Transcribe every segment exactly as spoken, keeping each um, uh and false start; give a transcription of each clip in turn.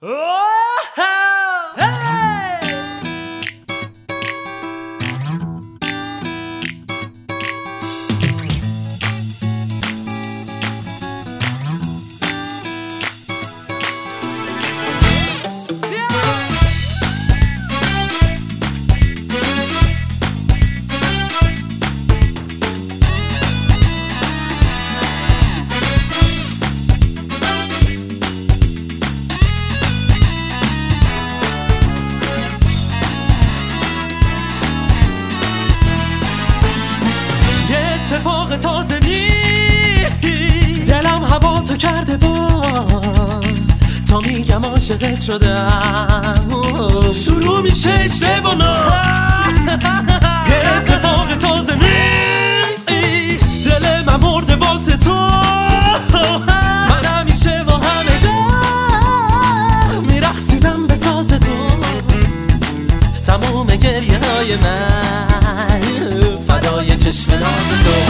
اتفاق تازه نیست، دلم هوا تو کرده باز، تا میگم عاشقت شدم شروع میشه اشوه و ناز. اتفاق تازه نیست، دل من مرده واسه تو، من همیشه و همه جا میرقصیدم به ساز تو، تموم گریه های من فدای چشم ناز تو.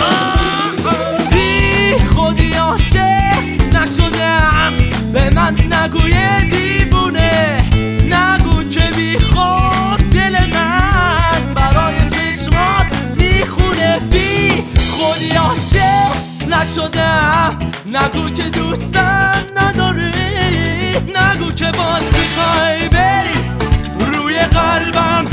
بی خودی عاشق نشدم، به من نگوی دیوونه، نگو که بی خود دل من برای چشمات میخونه. بی خودی عاشق نشدم، نگو که دوستم نداری، نگو که باز میخوای بری روی قلبم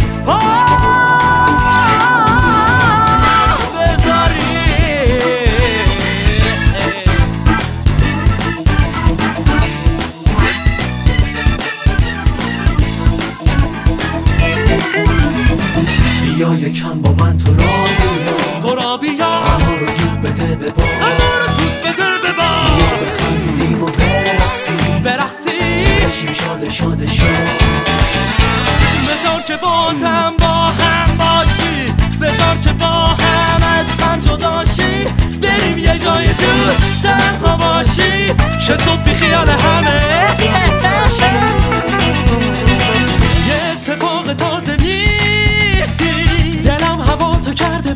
بیا یکم با من تو را بیا، تو را بیا، اما رو زود بده به باد، اما رو زود بده به باد. بیا بخندیم و برقصیم برقصیم بشیم شاده شاده شاد. بذار که بازم با هم باشی، بذار که با هم از هم جداشی، بریم یه جای دور تنها باشی، که صبح بی خیال همه یه اتفاق تازه نیست، دلم هوا تو کرده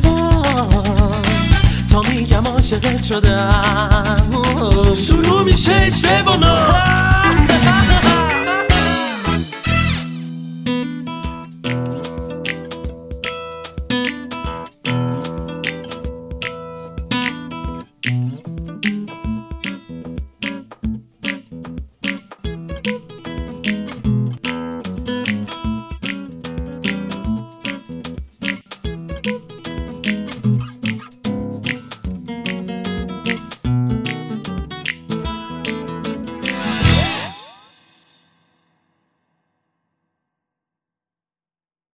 باز، تا میگم عاشقت شدم شروع میشه اشوه و ناز.